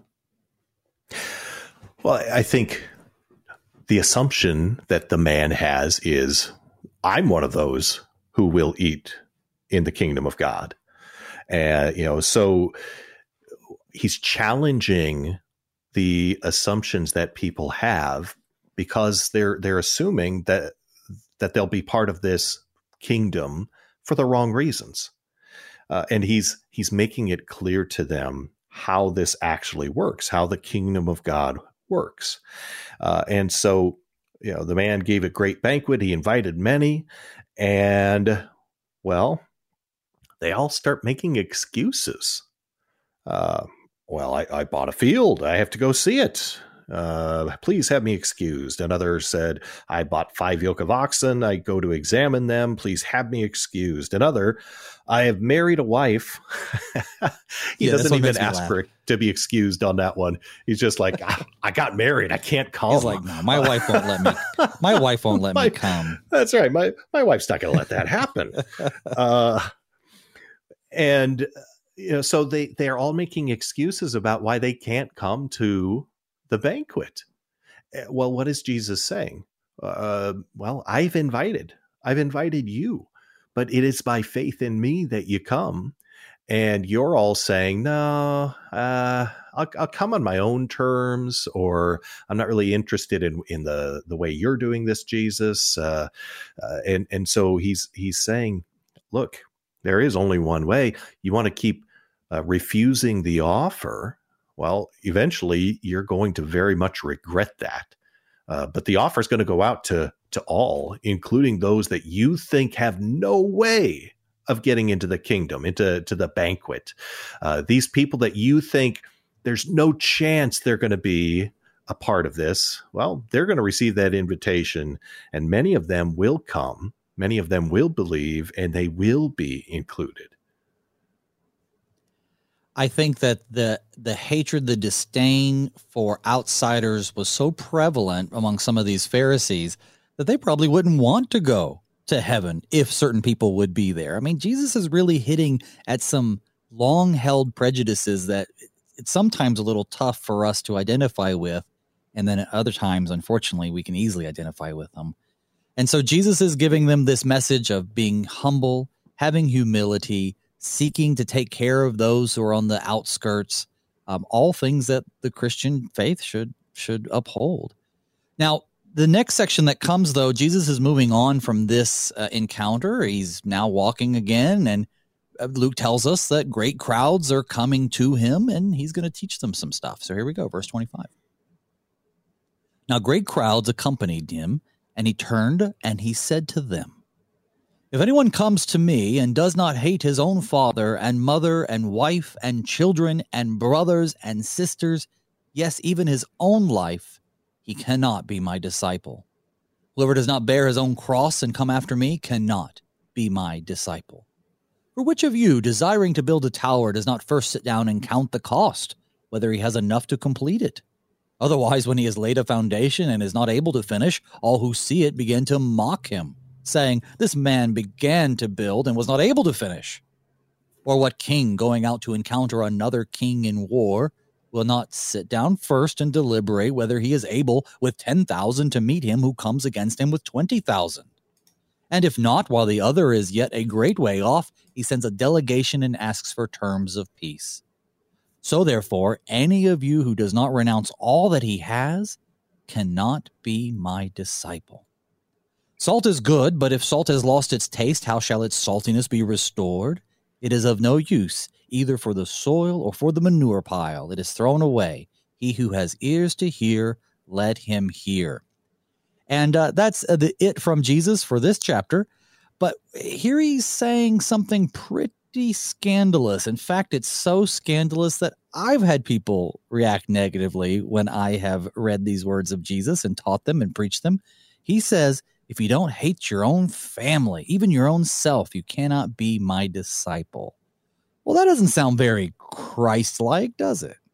Well, I think the assumption that the man has is, I'm one of those who will eat in the kingdom of God. And, you know, so he's challenging the assumptions that people have because they're they're assuming that that they'll be part of this kingdom for the wrong reasons. Uh, and he's he's making it clear to them how this actually works, how the kingdom of God works. Uh, and so, you know, the man gave a great banquet. He invited many. And, well, they all start making excuses. Uh, well, I, I bought a field. I have to go see it. Uh, please have me excused. Another said, I bought five yoke of oxen. I go to examine them. Please have me excused. Another, I have married a wife. he yeah, doesn't even ask for it to be excused on that one. He's just like, I, I got married. I can't come. He's like, no, my wife won't let me. My wife won't let my, me come. That's right. My my wife's not going to let that happen. uh, and you know, so they they are all making excuses about why they can't come to the banquet. Well, what is Jesus saying? Uh, well, I've invited, I've invited you, but it is by faith in me that you come. And you're all saying, no, uh, I'll, I'll come on my own terms, or I'm not really interested in, in the, the way you're doing this, Jesus. Uh, uh, and, and so he's, he's saying, look, there is only one way. You want to keep uh, refusing the offer. Well, eventually you're going to very much regret that. Uh, but the offer is going to go out to, to all, including those that you think have no way of getting into the kingdom, into to the banquet. Uh, these people that you think there's no chance they're going to be a part of this, well, they're going to receive that invitation, and many of them will come. Many of them will believe, and they will be included. I think that the the hatred, the disdain for outsiders was so prevalent among some of these Pharisees that they probably wouldn't want to go to heaven if certain people would be there. I mean, Jesus is really hitting at some long-held prejudices that it's sometimes a little tough for us to identify with, and then at other times, unfortunately, we can easily identify with them. And so Jesus is giving them this message of being humble, having humility, seeking to take care of those who are on the outskirts, um, all things that the Christian faith should should uphold. Now, the next section that comes, though, Jesus is moving on from this uh, encounter. He's now walking again, and Luke tells us that great crowds are coming to him, and he's going to teach them some stuff. So here we go, verse twenty-five. Now great crowds accompanied him, and he turned and he said to them, If anyone comes to me and does not hate his own father and mother and wife and children and brothers and sisters, yes, even his own life, he cannot be my disciple. Whoever does not bear his own cross and come after me cannot be my disciple. For which of you, desiring to build a tower, does not first sit down and count the cost, whether he has enough to complete it? Otherwise, when he has laid a foundation and is not able to finish, all who see it begin to mock him, saying, This man began to build and was not able to finish. Or what king, going out to encounter another king in war, will not sit down first and deliberate whether he is able with ten thousand to meet him who comes against him with twenty thousand? And if not, while the other is yet a great way off, he sends a delegation and asks for terms of peace. So therefore, any of you who does not renounce all that he has cannot be my disciple. Salt is good, but if salt has lost its taste, how shall its saltiness be restored? It is of no use, either for the soil or for the manure pile. It is thrown away. He who has ears to hear, let him hear. And uh, that's uh, the it from Jesus for this chapter. But here he's saying something pretty scandalous. In fact, it's so scandalous that I've had people react negatively when I have read these words of Jesus and taught them and preached them. He says, if you don't hate your own family, even your own self, you cannot be my disciple. Well, that doesn't sound very Christ-like, does it?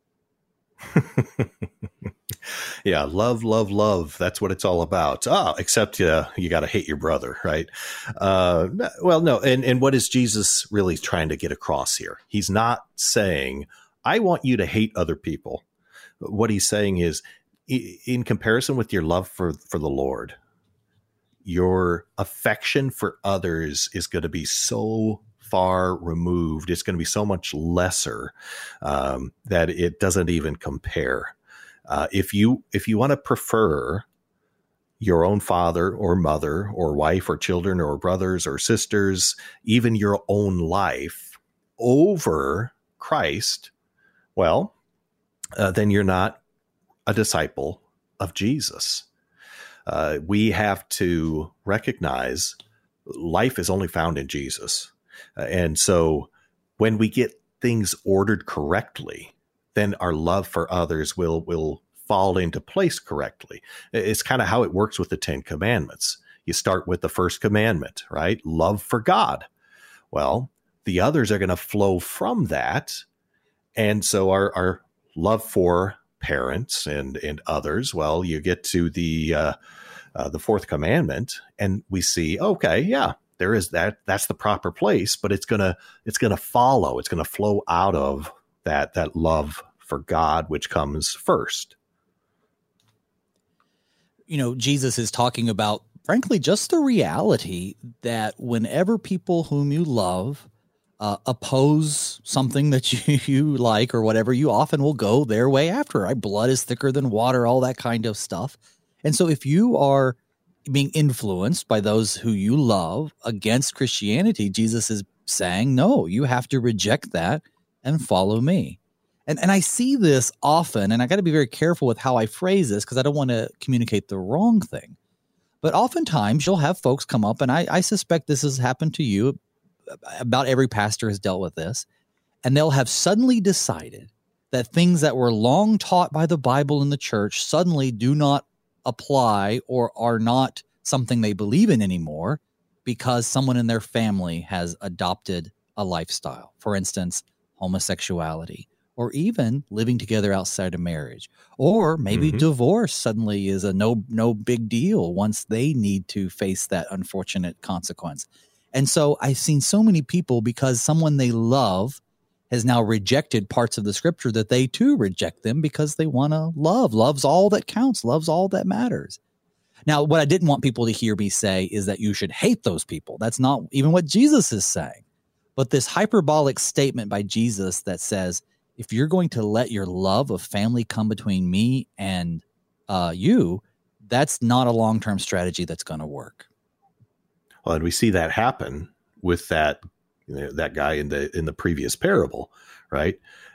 Yeah, love, love, love. That's what it's all about. Ah, except uh, you got to hate your brother, right? Uh, well, no. And, and what is Jesus really trying to get across here? He's not saying, I want you to hate other people. What he's saying is, in comparison with your love for, for the Lord, your affection for others is going to be so far removed. It's going to be so much lesser um, that it doesn't even compare. Uh, if you if you want to prefer your own father or mother or wife or children or brothers or sisters, even your own life over Christ, well, uh, then you're not a disciple of Jesus. Uh, we have to recognize life is only found in Jesus. Uh, and so when we get things ordered correctly, then our love for others will will fall into place correctly. It's kind of how it works with the Ten Commandments. You start with the first commandment, right? Love for God. Well, the others are going to flow from that. And so our, our love for parents and, and others, well, you get to the uh, uh, the fourth commandment and we see, okay, yeah, there is that. That's the proper place, but it's going to it's going to follow. It's going to flow out of that that love for God, which comes first. You know, Jesus is talking about, frankly, just the reality that whenever people whom you love uh, oppose something that you, you like or whatever, you often will go their way after. Right? Blood is thicker than water, all that kind of stuff. And so if you are being influenced by those who you love against Christianity, Jesus is saying, no, you have to reject that and follow me. And and I see this often, and I got to be very careful with how I phrase this because I don't want to communicate the wrong thing. But oftentimes you'll have folks come up, and I, I suspect this has happened to you. About every pastor has dealt with this. And they'll have suddenly decided that things that were long taught by the Bible in the church suddenly do not apply or are not something they believe in anymore because someone in their family has adopted a lifestyle. For instance, homosexuality. Or even living together outside of marriage, or maybe mm-hmm. divorce suddenly is a no no big deal once they need to face that unfortunate consequence. And so I've seen so many people, because someone they love has now rejected parts of the scripture, that they too reject them because they want to love. Love's all that counts. Love's all that matters. Now, what I didn't want people to hear me say is that you should hate those people. That's not even what Jesus is saying. But this hyperbolic statement by Jesus that says, if you're going to let your love of family come between me and uh, you, that's not a long-term strategy that's going to work. Well, and we see that happen with that, you know, that guy in the in the previous parable, right?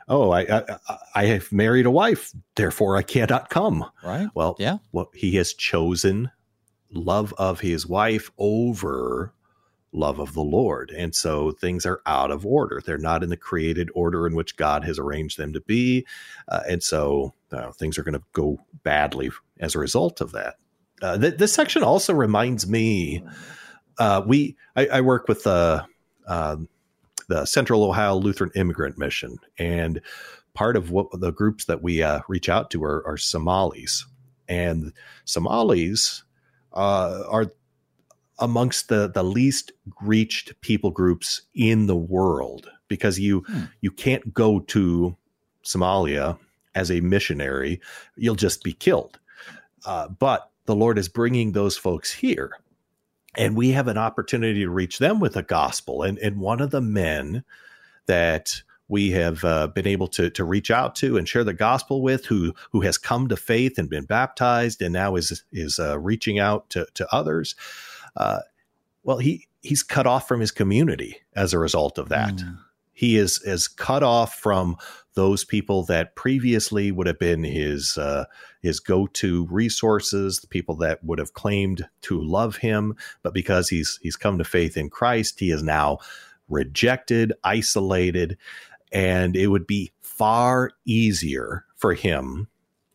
oh, I, I I have married a wife, therefore I cannot come. Right. Well, yeah. Well, he has chosen love of his wife over love of the Lord. And so things are out of order. They're not in the created order in which God has arranged them to be. Uh, and so uh, things are going to go badly as a result of that. Uh, th- this section also reminds me, uh, we I, I work with the, uh, the Central Ohio Lutheran Immigrant Mission. And part of what the groups that we uh, reach out to are, are Somalis. And Somalis uh, are amongst the, the least reached people groups in the world, because you hmm. you can't go to Somalia as a missionary. You'll just be killed. Uh, but the Lord is bringing those folks here, and we have an opportunity to reach them with the gospel. And, and one of the men that we have uh, been able to to reach out to and share the gospel with, who who has come to faith and been baptized and now is is uh, reaching out to, to others, Uh, well, he he's cut off from his community as a result of that. Mm. He is is cut off from those people that previously would have been his uh, his go-to resources, the people that would have claimed to love him. But because he's he's come to faith in Christ, he is now rejected, isolated, and it would be far easier for him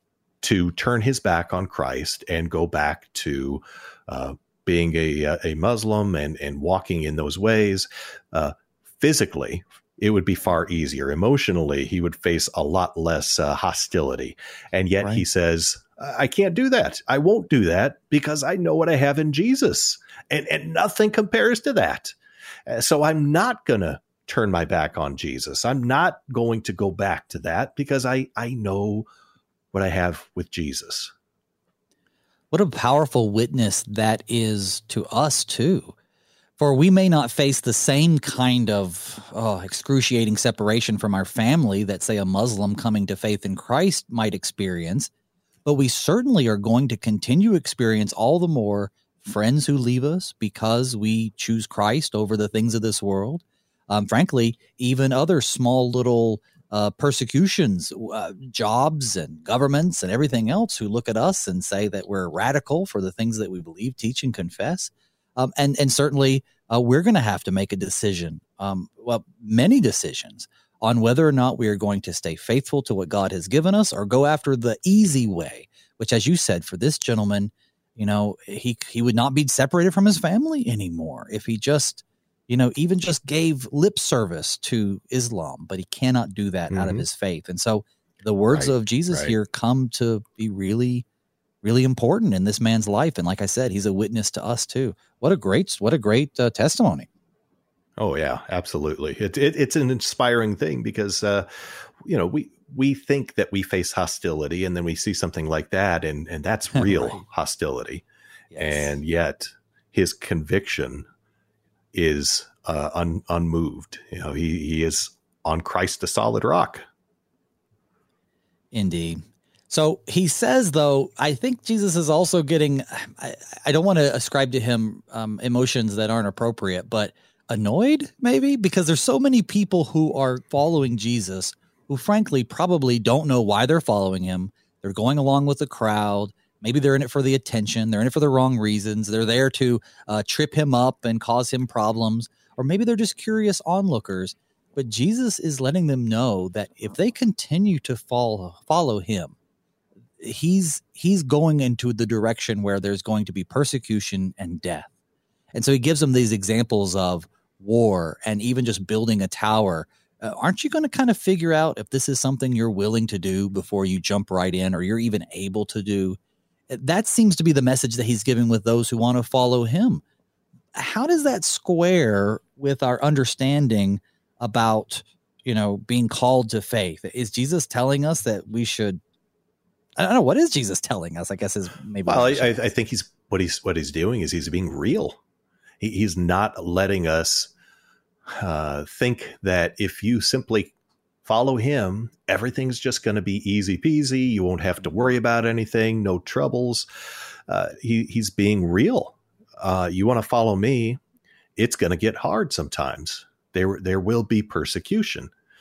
to turn his back on Christ and go back to uh, being a a Muslim and, and walking in those ways. Uh, physically, it would be far easier. Emotionally, he would face a lot less uh, hostility. And yet right. he says, I can't do that. I won't do that because I know what I have in Jesus. And, and nothing compares to that. Uh, so I'm not going to turn my back on Jesus. I'm not going to go back to that because I, I know what I have with Jesus. What a powerful witness that is to us, too. For we may not face the same kind of oh, excruciating separation from our family that, say, a Muslim coming to faith in Christ might experience, but we certainly are going to continue to experience all the more friends who leave us because we choose Christ over the things of this world. Um, frankly, even other small little Uh, persecutions, uh, jobs and governments and everything else who look at us and say that we're radical for the things that we believe, teach, and confess. Um, and, and certainly uh, we're going to have to make a decision, um, well, many decisions on whether or not we are going to stay faithful to what God has given us or go after the easy way, which, as you said, for this gentleman, you know, he, he would not be separated from his family anymore if he just you know, even just gave lip service to Islam, but he cannot do that mm-hmm. out of his faith. And so the words right, of Jesus right. here come to be really, really important in this man's life. And like I said, he's a witness to us too. What a great, what a great uh, testimony. Oh yeah, absolutely. It, it, it's an inspiring thing because, uh, you know, we, we think that we face hostility and then we see something like that and, and that's real right. hostility. Yes. And yet his conviction is uh, un, unmoved. You know, he, he is on Christ, a solid rock. Indeed. So he says, though, I think Jesus is also getting, I, I don't want to ascribe to him um, emotions that aren't appropriate, but annoyed maybe because there's so many people who are following Jesus who frankly probably don't know why they're following him. They're going along with the crowd. Maybe they're in it for the attention. They're in it for the wrong reasons. They're there to uh, trip him up and cause him problems. Or maybe they're just curious onlookers. But Jesus is letting them know that if they continue to follow, follow him, he's he's going into the direction where there's going to be persecution and death. And so he gives them these examples of war and even just building a tower. Uh, aren't you going to kind of figure out if this is something you're willing to do before you jump right in or you're even able to do? That seems to be the message that he's giving with those who want to follow him. How does that square with our understanding about, you know, being called to faith? Is Jesus telling us that we should, I don't know, what is Jesus telling us? I guess is maybe. Well, I, I think he's, what he's, what he's doing is he's being real. He, he's not letting us uh, think that if you simply follow him, everything's just going to be easy peasy. You won't have to worry about anything, no troubles. Uh, he, he's being real. Uh, you want to follow me, it's going to get hard sometimes. There, there will be persecution.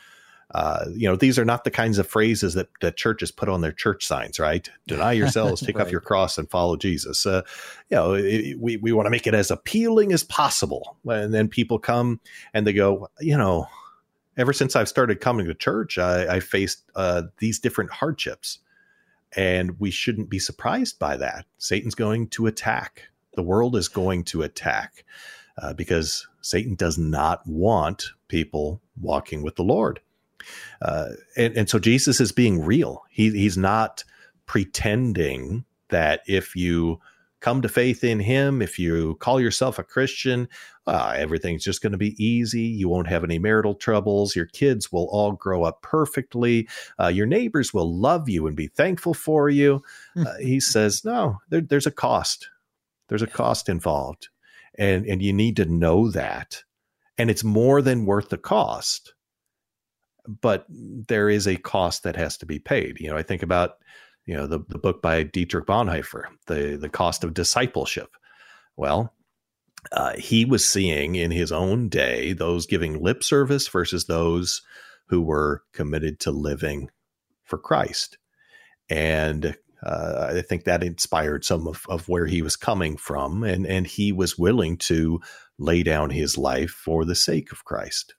Uh, you know, these are not the kinds of phrases that, that churches put on their church signs, right? Deny yourselves, take right. up your cross and follow Jesus. Uh, you know, it, we, we want to make it as appealing as possible. And then people come and they go, you know, ever since I've started coming to church, I, I faced uh, these different hardships, and we shouldn't be surprised by that. Satan's going to attack. The world is going to attack uh, because Satan does not want people walking with the Lord. Uh, and, and so Jesus is being real. He, he's not pretending that if you come to faith in him, if you call yourself a Christian, uh, everything's just going to be easy. You won't have any marital troubles. Your kids will all grow up perfectly. Uh, your neighbors will love you and be thankful for you. Uh, he says, no, there, there's a cost. There's a cost involved. And, and you need to know that. And it's more than worth the cost. But there is a cost that has to be paid. You know, I think about, you know, the, the book by Dietrich Bonhoeffer, the, the cost of discipleship. Well, uh, he was seeing in his own day those giving lip service versus those who were committed to living for Christ. And uh, I think that inspired some of, of where he was coming from. And, and he was willing to lay down his life for the sake of Christ.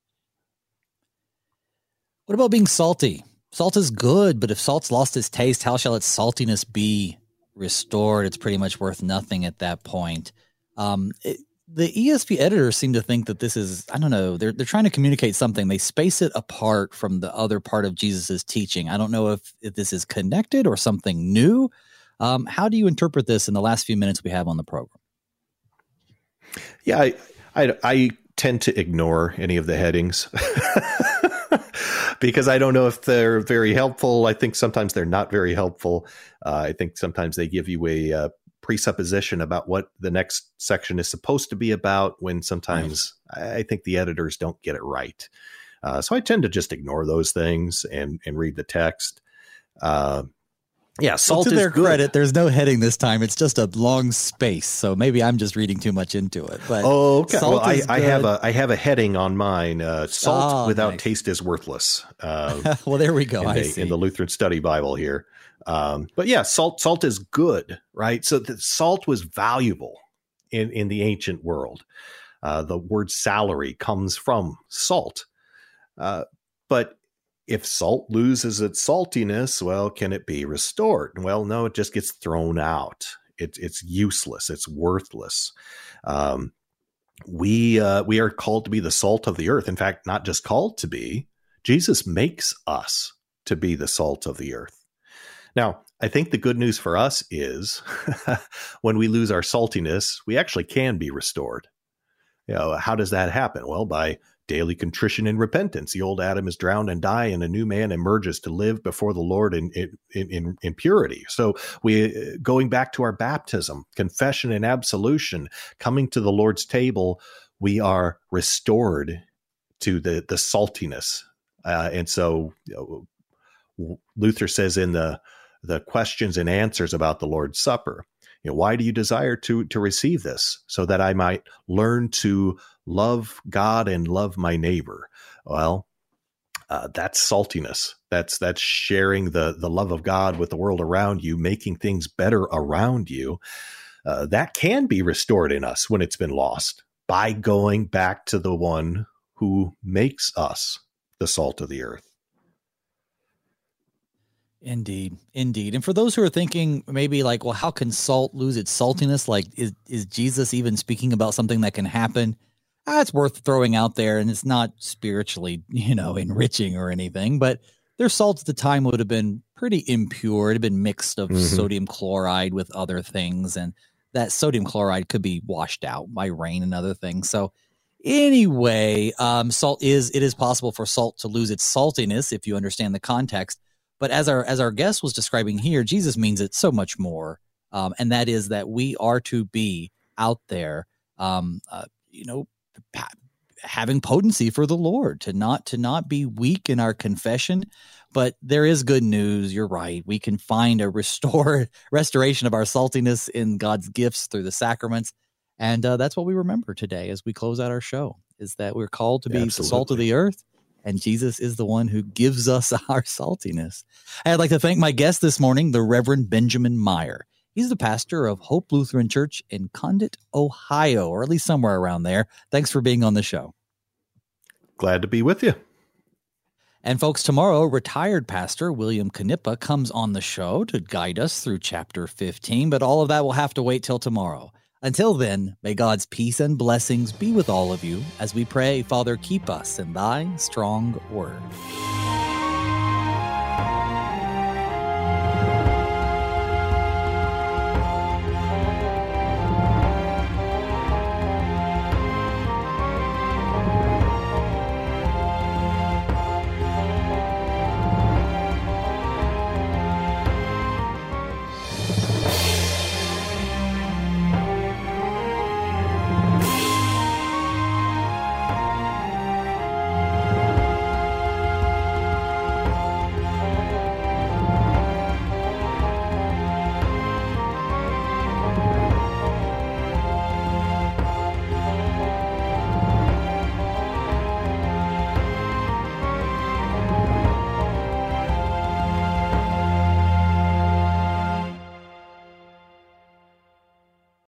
What about being salty? Salt is good, but if salt's lost its taste, how shall its saltiness be restored? It's pretty much worth nothing at that point. Um, it, the E S V editors seem to think that this is, I don't know, they're they're trying to communicate something. They space it apart from the other part of Jesus's teaching. I don't know if, if this is connected or something new. Um, how do you interpret this in the last few minutes we have on the program? Yeah, I I, I tend to ignore any of the headings. Because I don't know if they're very helpful. I think sometimes they're not very helpful. Uh, I think sometimes they give you a uh, presupposition about what the next section is supposed to be about, when sometimes right. I think the editors don't get it right. Uh, so I tend to just ignore those things and, and read the text. Uh, yeah, salt well, to is their good. credit, there's no heading this time. It's just a long space. So maybe I'm just reading too much into it. But oh, okay. Well, I, I have a I have a heading on mine. Uh, salt oh, without nice. taste is worthless. Uh, well, there we go. In, I the, see. in the Lutheran Study Bible here. Um, but yeah, salt salt is good, right? So the salt was valuable in, in the ancient world. Uh, the word salary comes from salt. Uh, but if salt loses its saltiness, well, can it be restored? Well, no, it just gets thrown out. It, it's useless. It's worthless. Um, we uh, we are called to be the salt of the earth. In fact, not just called to be. Jesus makes us to be the salt of the earth. Now, I think the good news for us is when we lose our saltiness, we actually can be restored. You know, how does that happen? Well, by daily contrition and repentance. The old Adam is drowned and die, and a new man emerges to live before the Lord in in, in, in purity. So we, going back to our baptism, confession and absolution, coming to the Lord's table, we are restored to the, the saltiness. Uh, and so you know, Luther says in the, the questions and answers about the Lord's Supper, you know, why do you desire to, to receive this? So that I might learn to love God and love my neighbor. Well, uh, that's saltiness. That's, that's sharing the, the love of God with the world around you, making things better around you. Uh, that can be restored in us when it's been lost by going back to the one who makes us the salt of the earth. Indeed. Indeed. And for those who are thinking maybe like, well, how can salt lose its saltiness? Like, is, is Jesus even speaking about something that can happen? Ah, it's worth throwing out there, and it's not spiritually, you know, enriching or anything, but their salt at the time would have been pretty impure. It had been mixed of mm-hmm. sodium chloride with other things, and that sodium chloride could be washed out by rain and other things. So anyway, um, salt is, it is possible for salt to lose its saltiness if you understand the context. But as our as our guest was describing here, Jesus means it so much more, um, and that is that we are to be out there, um, uh, you know, pa- having potency for the Lord, to not to not be weak in our confession. But there is good news. You're right. We can find a restore restoration of our saltiness in God's gifts through the sacraments, and uh, that's what we remember today as we close out our show. Is that we're called to be Absolutely. the salt of the earth. and Jesus is the one who gives us our saltiness. I'd like to thank my guest this morning, the Reverend Benjamin Meyer. He's the pastor of Hope Lutheran Church in Condit, Ohio, or at least somewhere around there. Thanks for being on the show. Glad to be with you. And folks, tomorrow, retired pastor William Knippa comes on the show to guide us through chapter fifteen, but all of that will have to wait till tomorrow. Until then, may God's peace and blessings be with all of you as we pray, Father, keep us in thy strong word.